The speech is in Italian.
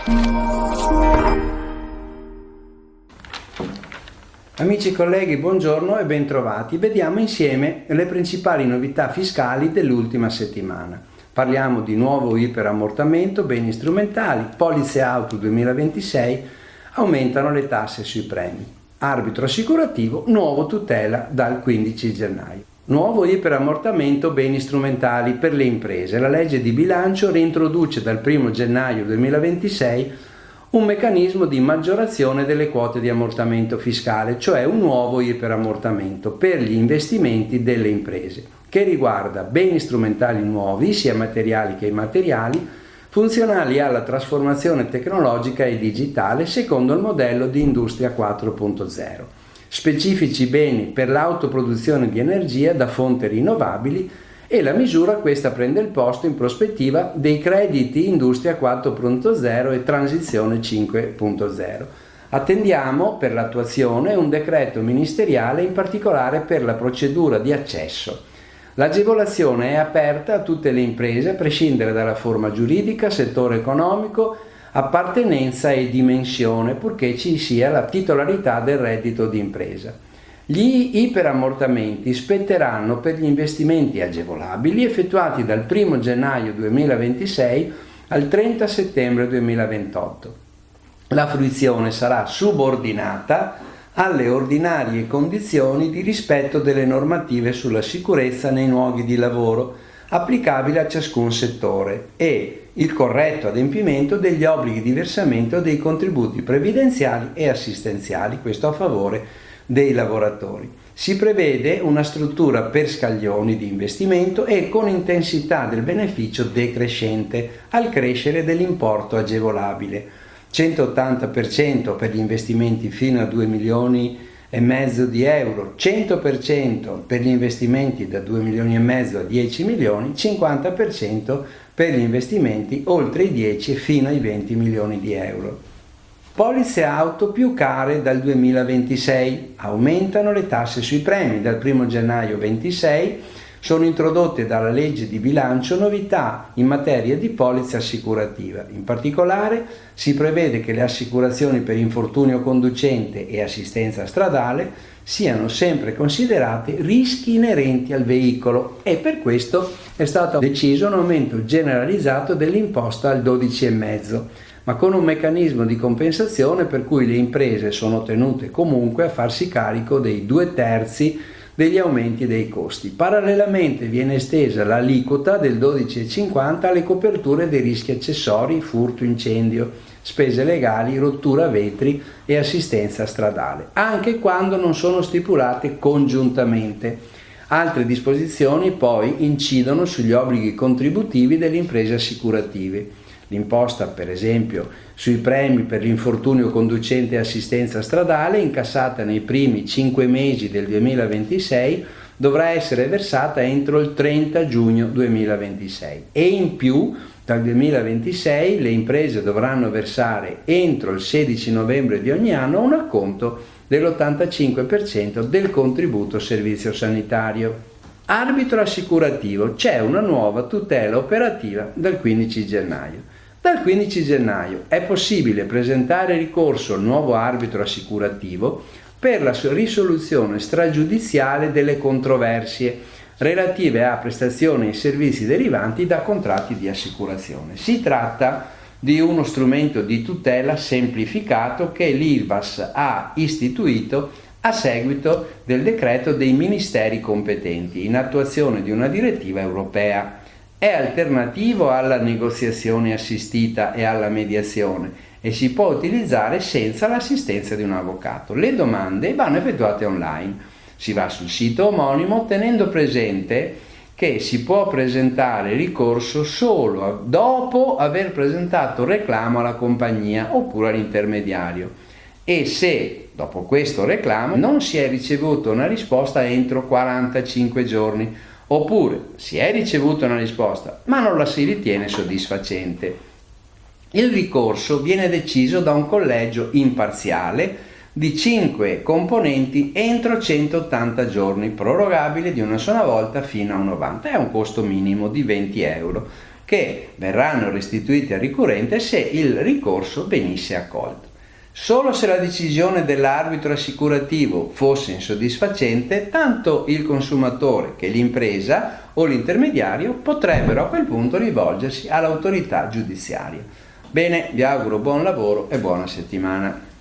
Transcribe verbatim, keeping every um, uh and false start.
Amici e colleghi, buongiorno e bentrovati. Vediamo insieme le principali novità fiscali dell'ultima settimana. Parliamo di nuovo iperammortamento, beni strumentali, polizze auto duemilaventisei, aumentano le tasse sui premi. Arbitro assicurativo, nuovo tutela dal quindici gennaio. Nuovo iperammortamento, beni strumentali per le imprese. La legge di bilancio reintroduce dal primo gennaio duemilaventisei un meccanismo di maggiorazione delle quote di ammortamento fiscale, cioè un nuovo iperammortamento per gli investimenti delle imprese, che riguarda beni strumentali nuovi, sia materiali che immateriali, funzionali alla trasformazione tecnologica e digitale secondo il modello di Industria quattro punto zero, specifici beni per l'autoproduzione di energia da fonti rinnovabili, e la misura questa prende il posto in prospettiva dei crediti Industria quattro punto zero e Transizione cinque punto zero. Attendiamo per l'attuazione un decreto ministeriale, in particolare per la procedura di accesso. L'agevolazione è aperta a tutte le imprese, a prescindere dalla forma giuridica, settore economico, appartenenza e dimensione, purché ci sia la titolarità del reddito di impresa. Gli iperammortamenti spetteranno per gli investimenti agevolabili effettuati dal primo gennaio duemilaventisei al trenta settembre duemilaventotto. La fruizione sarà subordinata alle ordinarie condizioni di rispetto delle normative sulla sicurezza nei luoghi di lavoro applicabili a ciascun settore e il corretto adempimento degli obblighi di versamento dei contributi previdenziali e assistenziali, questo a favore dei lavoratori. Si prevede una struttura per scaglioni di investimento e con intensità del beneficio decrescente al crescere dell'importo agevolabile. centottanta per cento per gli investimenti fino a due milioni e mezzo di euro, cento per cento per gli investimenti da due milioni e mezzo a dieci milioni, cinquanta per cento per gli investimenti oltre i dieci e fino ai venti milioni di euro. Polizze auto più care dal duemilaventisei, aumentano le tasse sui premi. Dal primo gennaio ventisei sono introdotte dalla legge di bilancio novità in materia di polizza assicurativa. In particolare si prevede che le assicurazioni per infortunio conducente e assistenza stradale siano sempre considerate rischi inerenti al veicolo e per questo è stato deciso un aumento generalizzato dell'imposta al dodici virgola cinque, ma con un meccanismo di compensazione per cui le imprese sono tenute comunque a farsi carico dei due terzi degli aumenti dei costi. Parallelamente viene estesa l'aliquota del dodici virgola cinquanta alle coperture dei rischi accessori, furto, incendio, spese legali, rottura vetri e assistenza stradale, anche quando non sono stipulate congiuntamente. Altre disposizioni poi incidono sugli obblighi contributivi delle imprese assicurative. L'imposta, per esempio, sui premi per l'infortunio conducente e assistenza stradale, incassata nei primi cinque mesi del duemilaventisei, dovrà essere versata entro il trenta giugno duemilaventisei e in più dal duemilaventisei le imprese dovranno versare entro il sedici novembre di ogni anno un acconto dell'ottantacinque per cento del contributo servizio sanitario. Arbitro assicurativo, c'è una nuova tutela operativa dal quindici gennaio. Dal quindici gennaio è possibile presentare ricorso al nuovo arbitro assicurativo per la risoluzione stragiudiziale delle controversie relative a prestazioni e servizi derivanti da contratti di assicurazione. Si tratta di uno strumento di tutela semplificato che l'I R V A S ha istituito a seguito del decreto dei ministeri competenti in attuazione di una direttiva europea. È alternativo alla negoziazione assistita e alla mediazione e si può utilizzare senza l'assistenza di un avvocato. Le domande vanno effettuate online. Si va sul sito omonimo tenendo presente che si può presentare ricorso solo dopo aver presentato reclamo alla compagnia oppure all'intermediario e se dopo questo reclamo non si è ricevuta una risposta entro quarantacinque giorni, oppure si è ricevuta una risposta ma non la si ritiene soddisfacente. Il ricorso viene deciso da un collegio imparziale di cinque componenti entro centottanta giorni, prorogabile di una sola volta fino a novanta. È un costo minimo di venti euro che che verranno restituiti al ricorrente se il ricorso venisse accolto. Solo se la decisione dell'arbitro assicurativo fosse insoddisfacente, tanto il consumatore che l'impresa o l'intermediario potrebbero a quel punto rivolgersi all'autorità giudiziaria. Bene, vi auguro buon lavoro e buona settimana.